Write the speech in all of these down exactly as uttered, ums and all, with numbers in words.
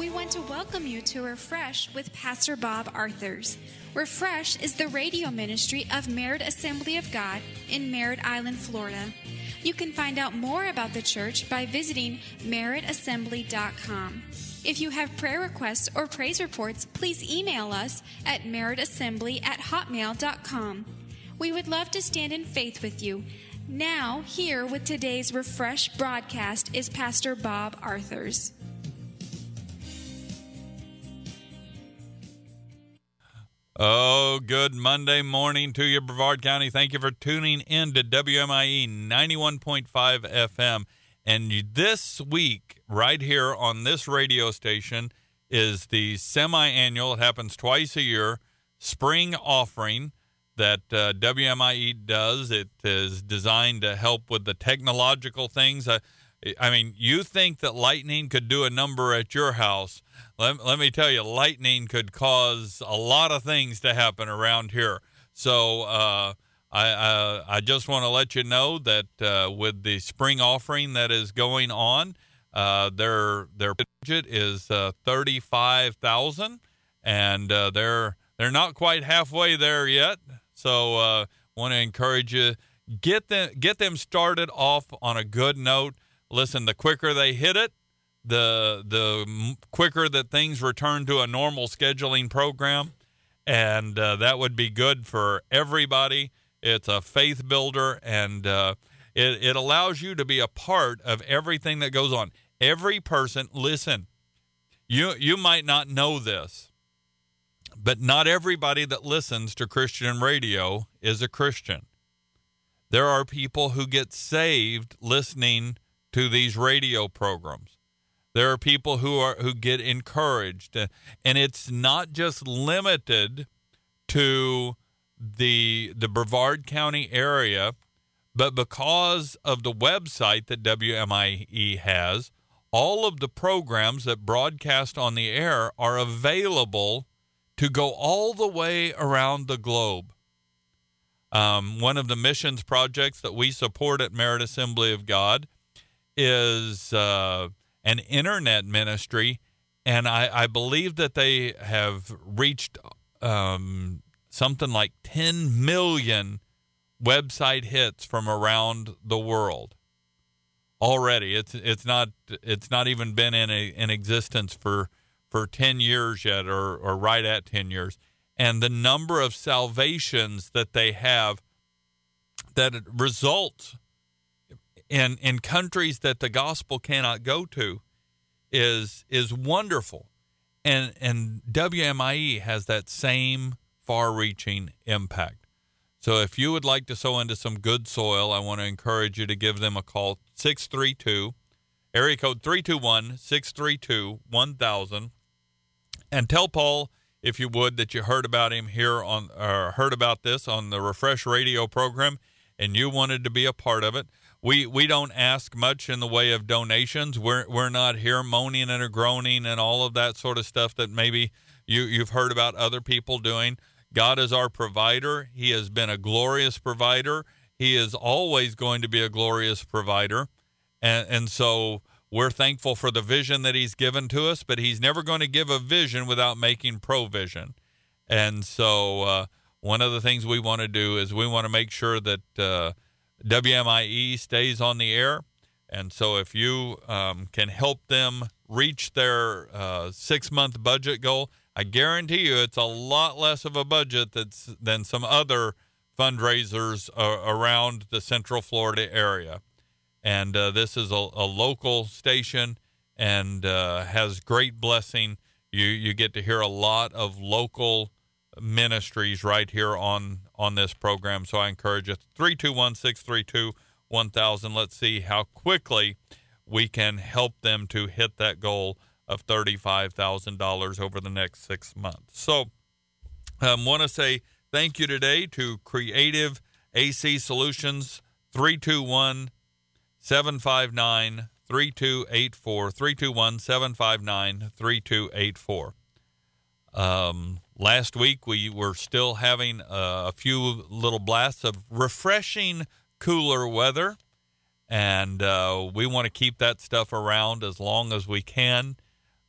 We want to welcome you to Refresh with Pastor Bob Arthurs. Refresh is the radio ministry of Merritt Assembly of God in Merritt Island, Florida. You can find out more about the church by visiting merritt assembly dot com. If you have prayer requests or praise reports, please email us at merritt assembly at hotmail dot com. We would love to stand in faith with you. Now, here with today's Refresh broadcast is Pastor Bob Arthurs. Oh, good Monday morning to you, Brevard County. Thank you for tuning in to W M I E ninety-one point five F M. And this week, right here on this radio station, is the semi-annual, it happens twice a year, spring offering that uh, W M I E does. It is designed to help with the technological things. Uh, I mean, you think that lightning could do a number at your house. Let, let me tell you, lightning could cause a lot of things to happen around here. So uh, I, I I just want to let you know that uh, with the spring offering that is going on, uh, their their budget is uh, thirty-five thousand dollars, and uh, they're they're not quite halfway there yet. So I uh, want to encourage you, get them get them started off on a good note. Listen, the quicker they hit it, the the quicker that things return to a normal scheduling program, and uh, that would be good for everybody. It's a faith builder, and uh, it, it allows you to be a part of everything that goes on. Every person, listen, you you might not know this, but not everybody that listens to Christian radio is a Christian. There are people who get saved listening to these radio programs. There are people who are who get encouraged, and it's not just limited to the the Brevard County area, but because of the website that W M I E has, all of the programs that broadcast on the air are available to go all the way around the globe. Um, one of the missions projects that we support at Merritt Assembly of God is uh, an internet ministry, and I, I believe that they have reached um, something like ten million website hits from around the world already. It's it's not it's not even been in a, in existence for for ten years yet, or or right at ten years, and the number of salvations that they have that result in in countries that the gospel cannot go to is is wonderful. And and W M I E has that same far-reaching impact. So if you would like to sow into some good soil, I want to encourage you to give them a call, six three two, area code three two one, six three two, one thousand, and tell Paul, if you would, that you heard about him here on, or heard about this on the Refresh radio program, and you wanted to be a part of it. We we don't ask much in the way of donations. We're we're not here moaning and groaning and all of that sort of stuff that maybe you, you've heard about other people doing. God is our provider. He has been a glorious provider. He is always going to be a glorious provider. And, and so we're thankful for the vision that he's given to us, but he's never going to give a vision without making provision. And so uh, one of the things we want to do is we want to make sure that uh, W M I E stays on the air. And so if you um, can help them reach their uh, six-month budget goal, I guarantee you it's a lot less of a budget that's, than some other fundraisers uh, around the Central Florida area. And uh, this is a, a local station and uh, has great blessing. You you get to hear a lot of local ministries right here on, on this program. So I encourage you, three two one, six three two, one thousand. Let's see how quickly we can help them to hit that goal of thirty-five thousand dollars over the next six months. So I um, want to say thank you today to Creative A C Solutions, three two one, seven five nine, three two eight four, three two one, seven five nine, three two eight four. Um, last week we were still having uh, a few little blasts of refreshing, cooler weather, and uh, we want to keep that stuff around as long as we can.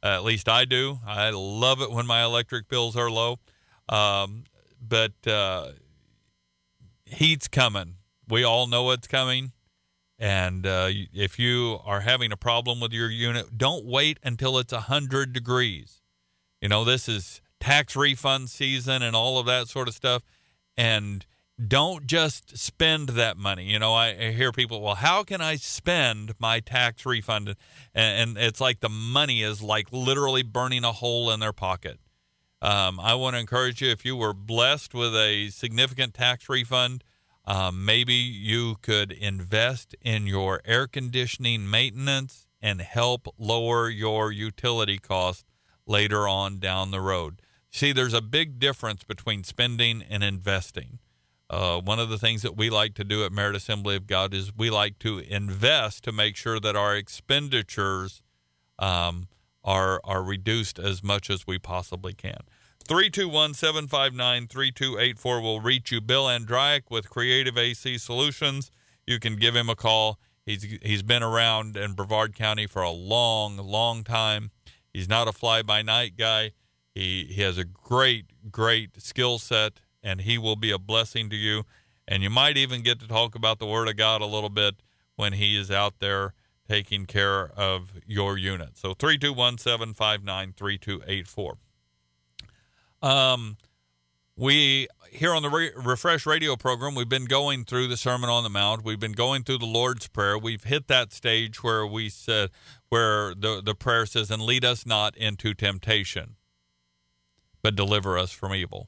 Uh, at least I do. I love it when my electric bills are low. Um, but uh, heat's coming. We all know it's coming. And uh, if you are having a problem with your unit, don't wait until it's one hundred degrees. You know, this is tax refund season and all of that sort of stuff. And don't just spend that money. You know, I, I hear people, well, how can I spend my tax refund? And, and it's like the money is like literally burning a hole in their pocket. Um, I want to encourage you, if you were blessed with a significant tax refund, um, maybe you could invest in your air conditioning maintenance and help lower your utility costs later on down the road. See, there's a big difference between spending and investing. Uh, one of the things that we like to do at Merit Assembly of God is we like to invest to make sure that our expenditures um, are are reduced as much as we possibly can. three two one, seven five nine, three two eight four will reach you. Bill Andreyek with Creative A C Solutions. You can give him a call. He's He's been around in Brevard County for a long, long time. He's not a fly-by-night guy. He, he has a great, great skill set, and he will be a blessing to you. And you might even get to talk about the Word of God a little bit when he is out there taking care of your unit. So three two one, seven five nine, three two eight four. Um, we, here on the Re- Refresh Radio program, we've been going through the Sermon on the Mount. We've been going through the Lord's Prayer. We've hit that stage where we said, where the, the prayer says, and lead us not into temptation, but deliver us from evil.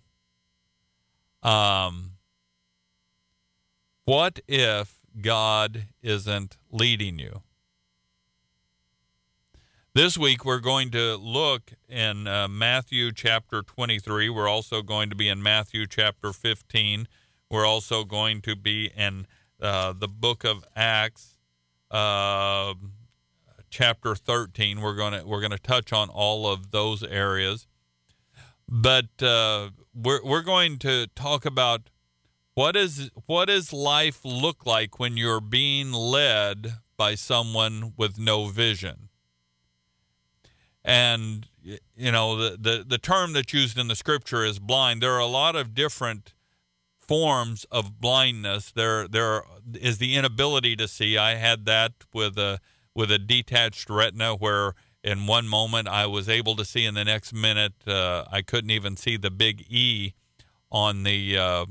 Um, what if God isn't leading you? This week, we're going to look in uh, Matthew chapter twenty-three. We're also going to be in Matthew chapter fifteen. We're also going to be in uh, the book of Acts, uh, chapter thirteen. We're going to we're going to touch on all of those areas, but uh, we're we're going to talk about what is what does life look like when you're being led by someone with no vision. And, you know, the, the, the term that's used in the scripture is blind. There are a lot of different forms of blindness. There there is the inability to see. I had that with a, with a detached retina where in one moment I was able to see, and the next minute uh, I couldn't even see the big E on the uh,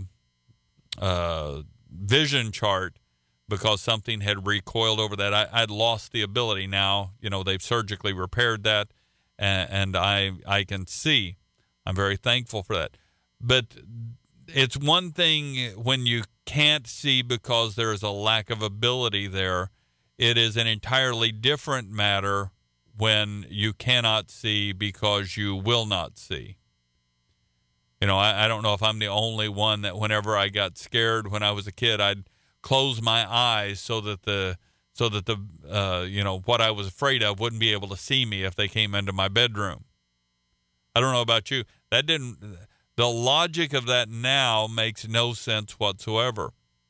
uh, vision chart because something had recoiled over that. I, I'd lost the ability. Now, you know, they've surgically repaired that. And I I can see. I'm very thankful for that. But it's one thing when you can't see because there is a lack of ability there. It is an entirely different matter when you cannot see because you will not see. You know, I, I don't know if I'm the only one that whenever I got scared when I was a kid, I'd close my eyes so that the so that the, uh, you know, what I was afraid of wouldn't be able to see me if they came into my bedroom. I don't know about you. That didn't, the logic of that now makes no sense whatsoever.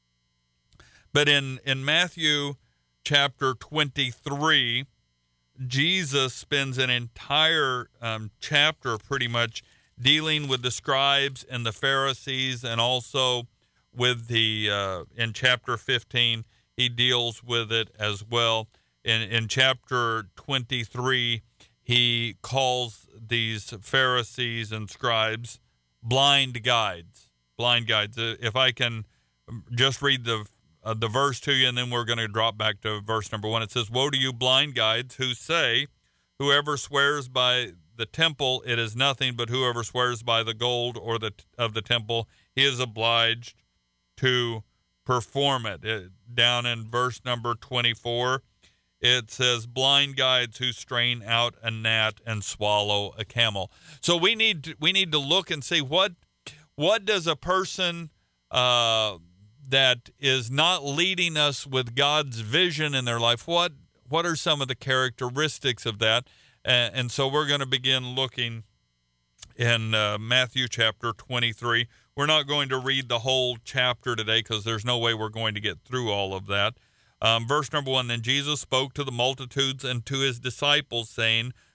But in, in Matthew chapter twenty-three, Jesus spends an entire um, chapter pretty much dealing with the scribes and the Pharisees, and also with the, uh, in chapter fifteen, he deals with it as well. In in chapter twenty-three, he calls these Pharisees and scribes blind guides. Blind guides. If I can just read the uh, the verse to you, and then we're going to drop back to verse number one. It says, "Woe to you, blind guides, who say, whoever swears by the temple, it is nothing, but whoever swears by the gold or the of the temple, he is obliged to perform it." It down in verse number twenty-four, it says, "Blind guides who strain out a gnat and swallow a camel." So we need to, we need to look and see what what does a person uh, that is not leading us with God's vision in their life, what what are some of the characteristics of that? And, and so we're going to begin looking in uh, Matthew chapter twenty-three. We're not going to read the whole chapter today because there's no way we're going to get through all of that. Um, verse number one, "Then Jesus spoke to the multitudes and to his disciples, saying,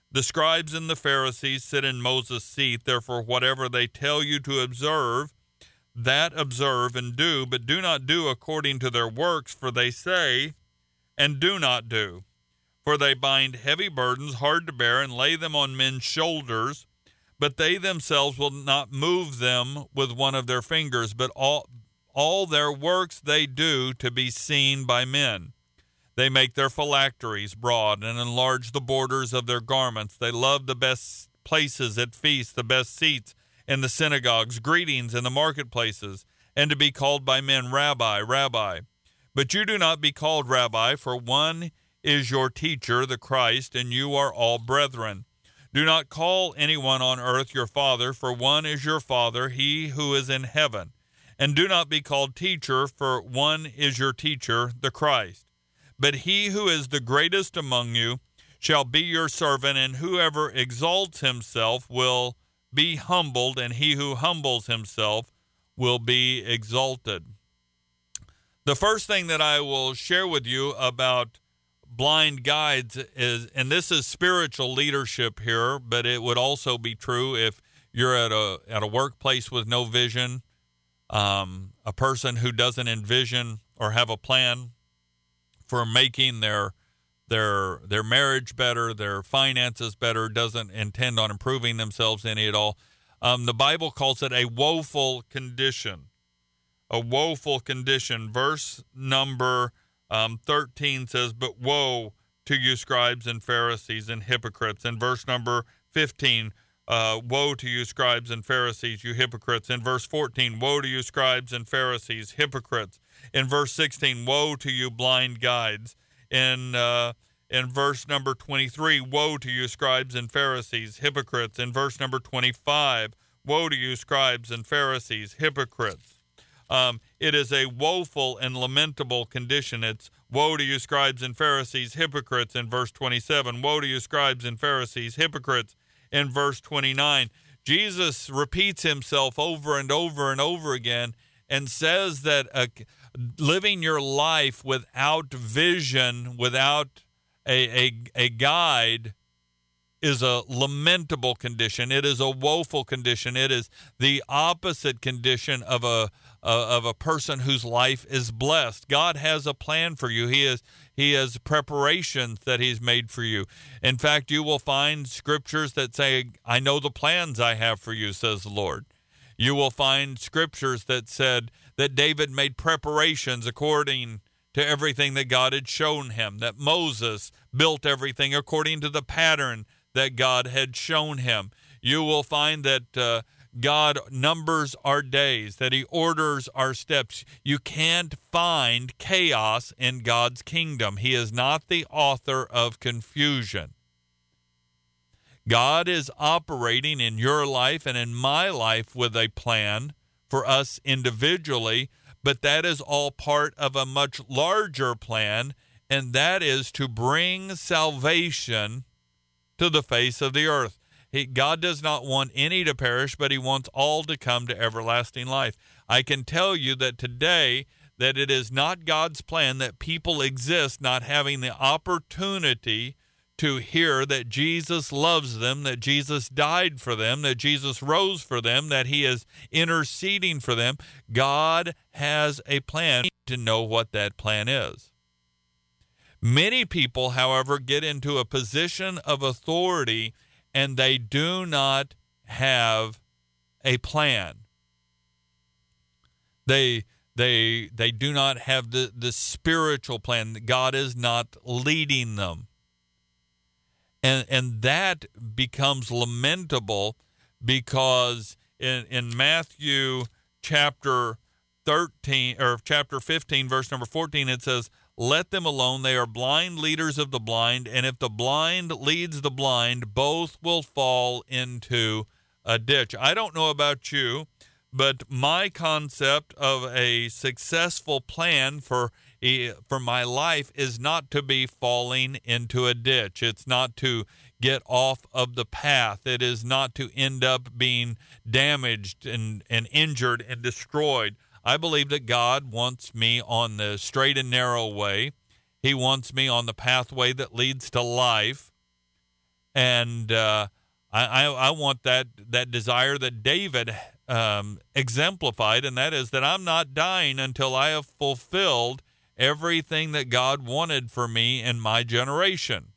The scribes and the Pharisees sit in Moses' seat. Therefore, whatever they tell you to observe, that observe and do, but do not do according to their works, for they say and do not do. For they bind heavy burdens hard to bear and lay them on men's shoulders, but they themselves will not move them with one of their fingers, but all, all their works they do to be seen by men. They make their phylacteries broad and enlarge the borders of their garments. They love the best places at feasts, the best seats in the synagogues, greetings in the marketplaces, and to be called by men, Rabbi, Rabbi. But you do not be called Rabbi, for one is your teacher, the Christ, and you are all brethren. Do not call anyone on earth your father, for one is your Father, he who is in heaven. And do not be called teacher, for one is your teacher, the Christ. But he who is the greatest among you shall be your servant, and whoever exalts himself will be humbled, and he who humbles himself will be exalted. The first thing that I will share with you about blind guides is, and this is spiritual leadership here, but it would also be true if you're at a at a workplace with no vision, um, a person who doesn't envision or have a plan for making their their their marriage better, their finances better, doesn't intend on improving themselves any at all. Um, the Bible calls it a woeful condition. A woeful condition. Verse number um, thirteen says, "But woe to you, scribes and Pharisees and hypocrites." In verse number fifteen, uh, "Woe to you, scribes and Pharisees, you hypocrites." In verse fourteen, "Woe to you, scribes and Pharisees, hypocrites." In verse sixteen, "Woe to you, blind guides." In uh, in verse number twenty-three, "Woe to you, scribes and Pharisees, hypocrites." In verse number twenty-five, "Woe to you, scribes and Pharisees, hypocrites." Um, it is a woeful and lamentable condition. It's "Woe to you, scribes and Pharisees, hypocrites," in verse twenty-seven. "Woe to you, scribes and Pharisees, hypocrites," in verse twenty-nine. Jesus repeats himself over and over and over again and says that uh, living your life without vision, without a, a, a guide, is a lamentable condition. It is a woeful condition. It is the opposite condition of a uh, of a person whose life is blessed. God has a plan for you. He is He has preparations that He's made for you. In fact, you will find scriptures that say, "I know the plans I have for you," says the Lord. You will find scriptures that said that David made preparations according to everything that God had shown him, that Moses built everything according to the pattern that God had shown him. You will find that uh, God numbers our days, that He orders our steps. You can't find chaos in God's kingdom. He is not the author of confusion. God is operating in your life and in my life with a plan for us individually, but that is all part of a much larger plan, and that is to bring salvation to the face of the earth. He, God does not want any to perish, but He wants all to come to everlasting life. I can tell you that today that it is not God's plan that people exist not having the opportunity to hear that Jesus loves them, that Jesus died for them, that Jesus rose for them, that He is interceding for them. God has a plan to know what that plan is. Many people, however, get into a position of authority and they do not have a plan. They they they do not have the, the spiritual plan. God is not leading them. And and that becomes lamentable because in, in Matthew chapter thirteen or chapter fifteen, verse number fourteen, it says, "Let them alone. They are blind leaders of the blind. And if the blind leads the blind, both will fall into a ditch." I don't know about you, but my concept of a successful plan for for my life is not to be falling into a ditch. It's not to get off of the path. It is not to end up being damaged and, and injured and destroyed. I believe that God wants me on the straight and narrow way. He wants me on the pathway that leads to life. And uh, I, I, I want that, that desire that David um, exemplified, and that is that I'm not dying until I have fulfilled everything that God wanted for me in my generation.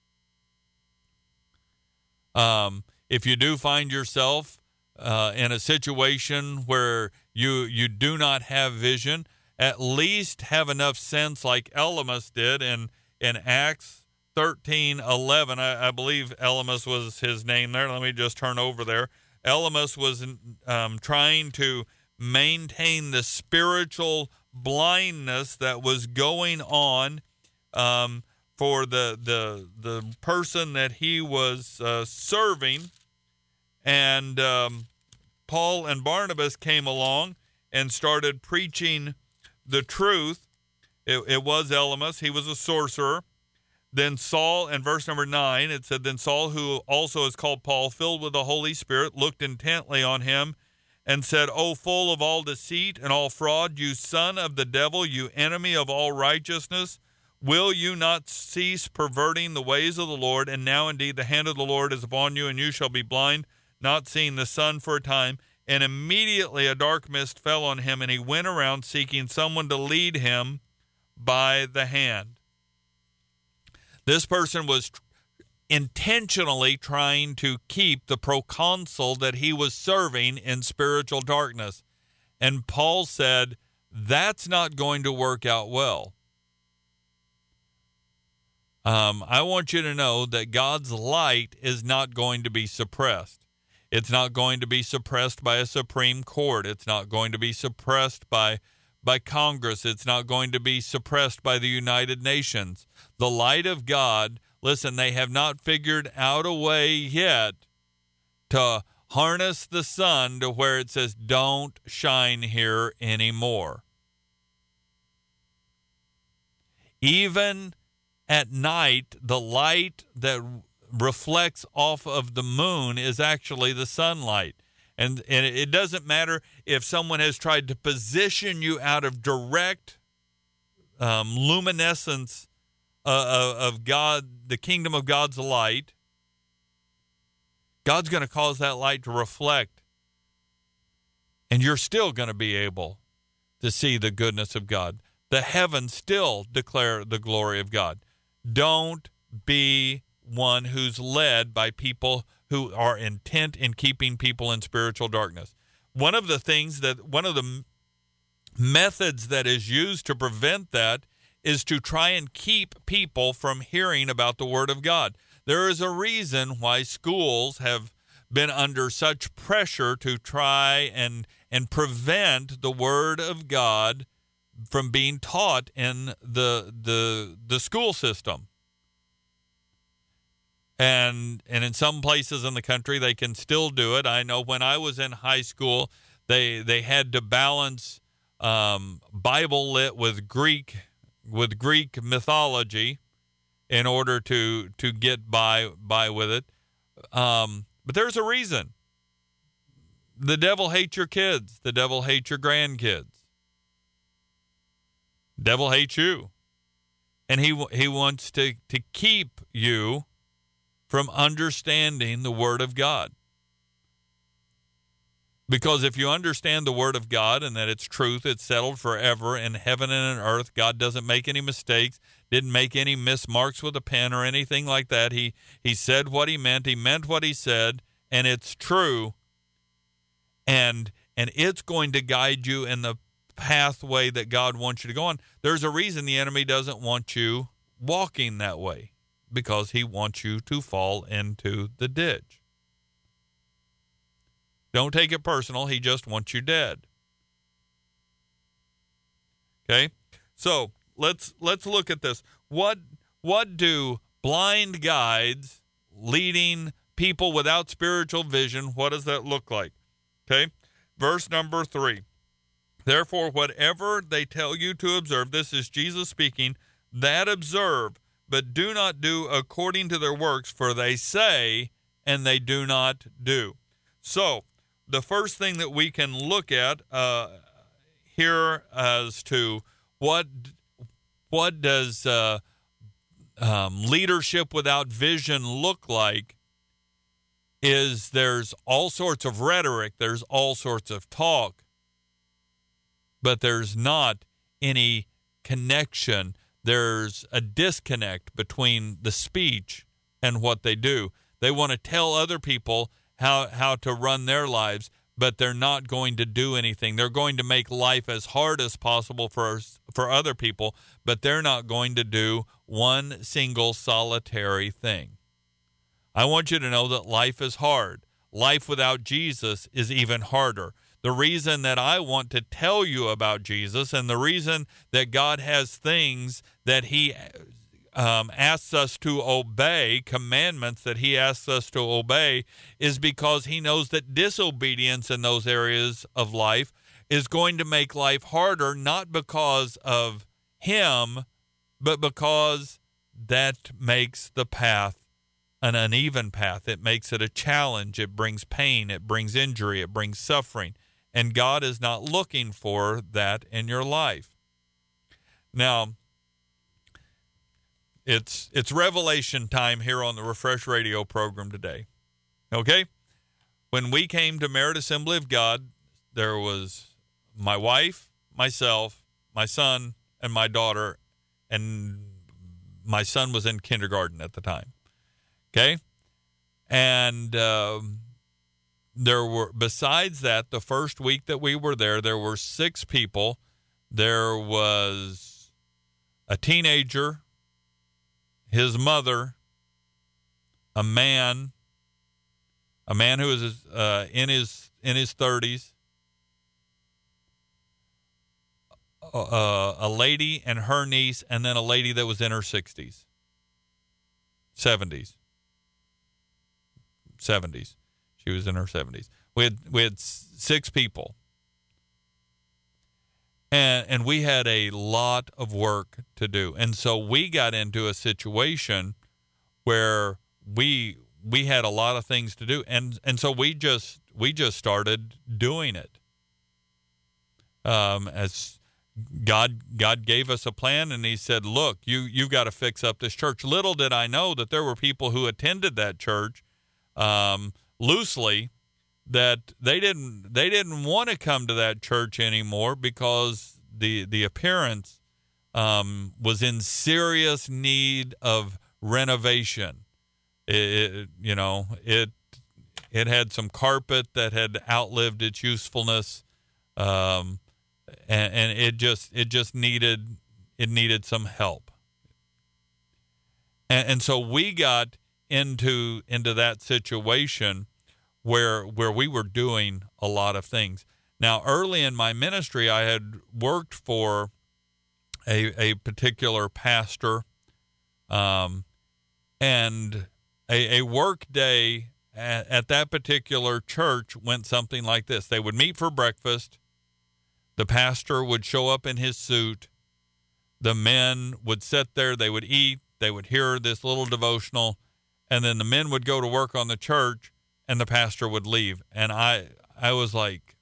Um, if you do find yourself uh, in a situation where you you do not have vision, at least have enough sense like Elymas did in, in Acts thirteen eleven. I, I believe Elymas was his name there. Let me just turn over there. Elymas was um, trying to maintain the spiritual blindness that was going on um, for the, the, the person that he was uh, serving. And um, Paul and Barnabas came along and started preaching the truth. It, it was Elymas. He was a sorcerer. Then Saul, in verse number nine, it said, Then Saul, who also is called Paul, filled with the Holy Spirit, looked intently on him and said, O full of all deceit and all fraud, you son of the devil, you enemy of all righteousness, will you not cease perverting the ways of the Lord? And now indeed the hand of the Lord is upon you, and you shall be blind, not seeing the sun for a time. And immediately a dark mist fell on him, and he went around seeking someone to lead him by the hand. This person was tr- intentionally trying to keep the proconsul that he was serving in spiritual darkness. And Paul said, that's not going to work out well. Um, I want you to know that God's light is not going to be suppressed. It's not going to be suppressed by a Supreme Court. It's not going to be suppressed by by Congress. It's not going to be suppressed by the United Nations. The light of God, listen, they have not figured out a way yet to harness the sun to where it says, don't shine here anymore. Even at night, the light that reflects off of the moon is actually the sunlight. And, and it doesn't matter if someone has tried to position you out of direct um, luminescence uh, of God, the kingdom of God's light. God's going to cause that light to reflect. And you're still going to be able to see the goodness of God. The heavens still declare the glory of God. Don't be one who's led by people who are intent in keeping people in spiritual darkness. One of the things that, one of the methods that is used to prevent that is to try and keep people from hearing about the Word of God. There is a reason why schools have been under such pressure to try and, and prevent the Word of God from being taught in the, the, the school system. And and in some places in the country, they can still do it. I know when I was in high school, they they had to balance um, Bible lit with Greek with Greek mythology in order to to get by by with it. Um, but there's a reason. The devil hates your kids. The devil hates your grandkids. The devil hates you, and he he wants to to keep you from understanding the Word of God. Because if you understand the Word of God and that it's truth, it's settled forever in heaven and in earth, God doesn't make any mistakes, didn't make any mismarks with a pen or anything like that. He, he said what he meant, he meant what he said, and it's true. And, and it's going to guide you in the pathway that God wants you to go on. There's a reason the enemy doesn't want you walking that way. Because he wants you to fall into the ditch. Don't take it personal. He just wants you dead. Okay? So let's let's look at this. What what do blind guides leading people without spiritual vision, what does that look like? Okay? Verse number three. Therefore, whatever they tell you to observe, this is Jesus speaking, that observe, but do not do according to their works, for they say and they do not do. So, the first thing that we can look at uh, here as to what what does uh, um, leadership without vision look like is there's all sorts of rhetoric, there's all sorts of talk, but there's not any connection. There's a disconnect between the speech and what they do. They want to tell other people how how to run their lives, but they're not going to do anything. They're going to make life as hard as possible for for other people, but they're not going to do one single solitary thing. I want you to know that life is hard. Life without Jesus is even harder. The reason that I want to tell you about Jesus, and the reason that God has things that he um, asks us to obey, commandments that he asks us to obey, is because he knows that disobedience in those areas of life is going to make life harder, not because of him, but because that makes the path an uneven path. It makes it a challenge. It brings pain. It brings injury. It brings suffering. And God is not looking for that in your life. Now, it's it's revelation time here on the Refresh Radio program today. Okay? When we came to Merit Assembly of God, there was my wife, myself, my son, and my daughter, and my son was in kindergarten at the time. Okay? And um, there were, besides that, the first week that we were there, there were six people. There was a teenager, his mother, a man, a man who was uh, in his in his thirties, uh, a lady and her niece, and then a lady that was in her sixties, seventies, seventies. She was in her seventies. We had we had six people, and and we had a lot of work to do, and so we got into a situation where we we had a lot of things to do, and and so we just we just started doing it. Um, as God God gave us a plan, and he said, "Look, you you've got to fix up this church." Little did I know that there were people who attended that church um, loosely, that they didn't they didn't want to come to that church anymore because the the appearance um, was in serious need of renovation. It, it, you know, it it had some carpet that had outlived its usefulness, um, and, and it just it just needed it needed some help. And, and so we got into into that situation where where we were doing a lot of things. Now, early in my ministry, I had worked for a a particular pastor, um, and a, a work day at, at that particular church went something like this. They would meet for breakfast. The pastor would show up in his suit. The men would sit there. They would eat. They would hear this little devotional, and then the men would go to work on the church, and the pastor would leave. And I I was like,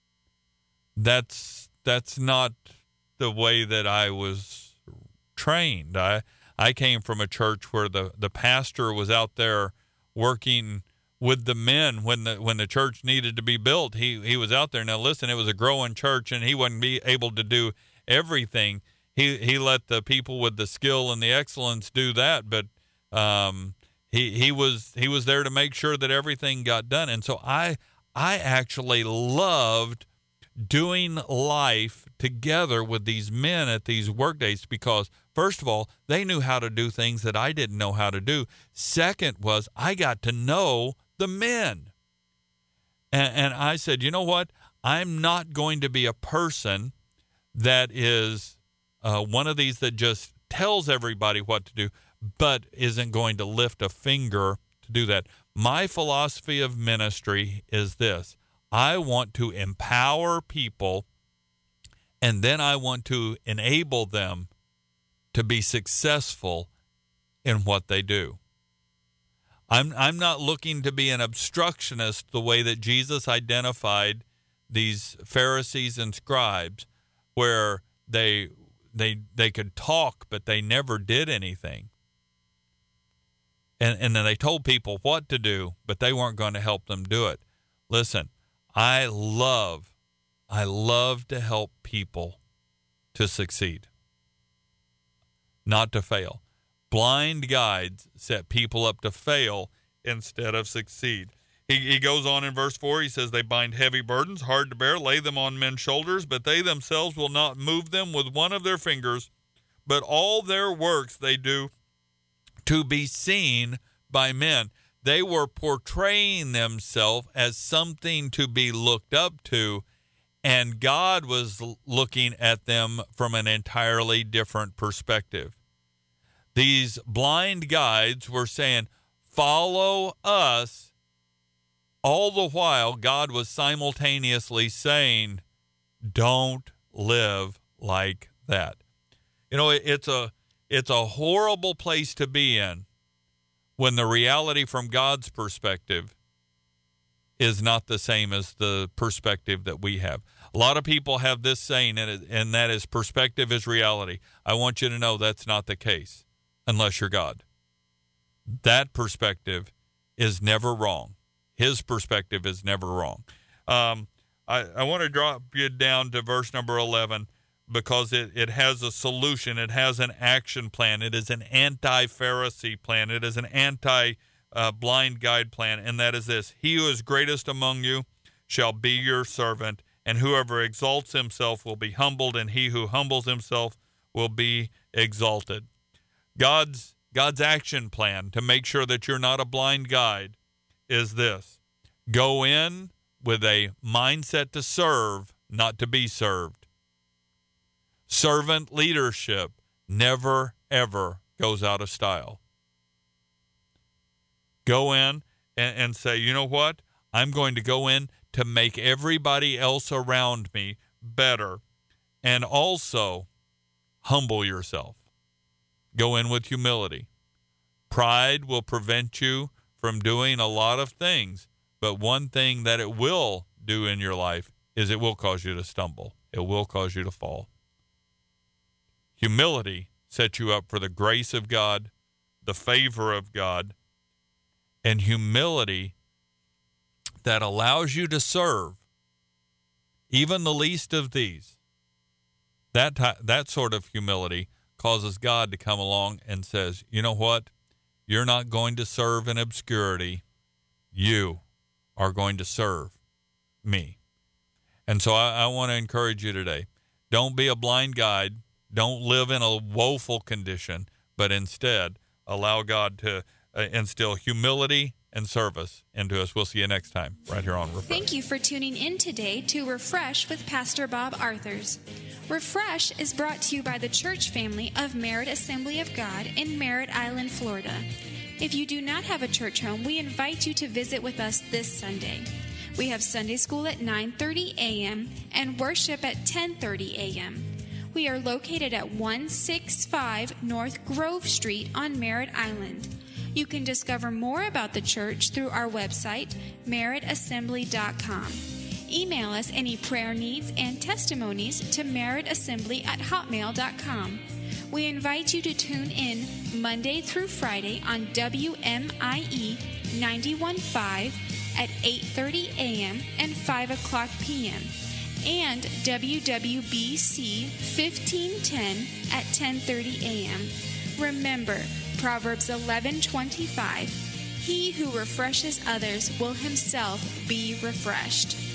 that's that's not the way that I was trained. I I came from a church where the, the pastor was out there working with the men when the when the church needed to be built. He he was out there. Now listen, it was a growing church, and he wasn't be able to do everything. He he let the people with the skill and the excellence do that, but um He he was he was there to make sure that everything got done. And so I I actually loved doing life together with these men at these work days because, first of all, they knew how to do things that I didn't know how to do. Second was I got to know the men. And, and I said, you know what? I'm not going to be a person that is uh, one of these that just tells everybody what to do, but isn't going to lift a finger to do that. My philosophy of ministry is this. I want to empower people, and then I want to enable them to be successful in what they do. I'm I'm not looking to be an obstructionist the way that Jesus identified these Pharisees and scribes, where they they they could talk, but they never did anything. And, and then they told people what to do, but they weren't going to help them do it. Listen, I love, I love to help people to succeed, not to fail. Blind guides set people up to fail instead of succeed. He, he goes on in verse four, he says, they bind heavy burdens, hard to bear, lay them on men's shoulders, but they themselves will not move them with one of their fingers, but all their works they do to be seen by men. They were portraying themselves as something to be looked up to, and God was looking at them from an entirely different perspective. These blind guides were saying, follow us. All the while, God was simultaneously saying, don't live like that. You know, it's a it's a horrible place to be in when the reality from God's perspective is not the same as the perspective that we have. A lot of people have this saying, and that is perspective is reality. I want you to know that's not the case unless you're God. That perspective is never wrong. His perspective is never wrong. Um, I, I want to drop you down to verse number eleven because it, it has a solution. It has an action plan. It is an anti-Pharisee plan. It is an anti-blind guide plan, and that is this. He who is greatest among you shall be your servant, and whoever exalts himself will be humbled, and he who humbles himself will be exalted. God's God's action plan to make sure that you're not a blind guide is this. Go in with a mindset to serve, not to be served. Servant leadership never, ever goes out of style. Go in and, and say, you know what? I'm going to go in to make everybody else around me better. And also, humble yourself. Go in with humility. Pride will prevent you from doing a lot of things, but one thing that it will do in your life is it will cause you to stumble. It will cause you to fall. Humility sets you up for the grace of God, the favor of God, and humility that allows you to serve even the least of these. That t- that sort of humility causes God to come along and says, you know what? You're not going to serve in obscurity. You are going to serve me. And so I, I want to encourage you today. Don't be a blind guide. Don't live in a woeful condition, but instead allow God to uh, instill humility and service into us. We'll see you next time right here on Refresh. Thank you for tuning in today to Refresh with Pastor Bob Arthurs. Refresh is brought to you by the church family of Merritt Assembly of God in Merritt Island, Florida. If you do not have a church home, we invite you to visit with us this Sunday. We have Sunday school at nine thirty a.m. and worship at ten thirty a.m. We are located at one sixty-five North Grove Street on Merritt Island. You can discover more about the church through our website, merritt assembly dot com. Email us any prayer needs and testimonies to merrittassembly at hotmail dot com. We invite you to tune in Monday through Friday on W M I E ninety-one point five at eight thirty a.m. and five o'clock p.m. and W W B C fifteen ten at ten thirty a.m. Remember, Proverbs eleven twenty-five, he who refreshes others will himself be refreshed.